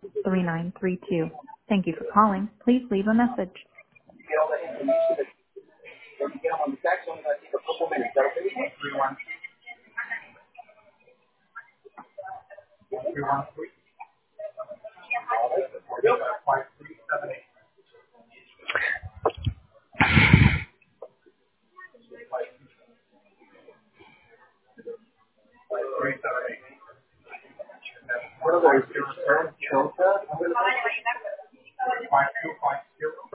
3932. Thank you for calling. Please leave a message. What are those? Return filter? 5250?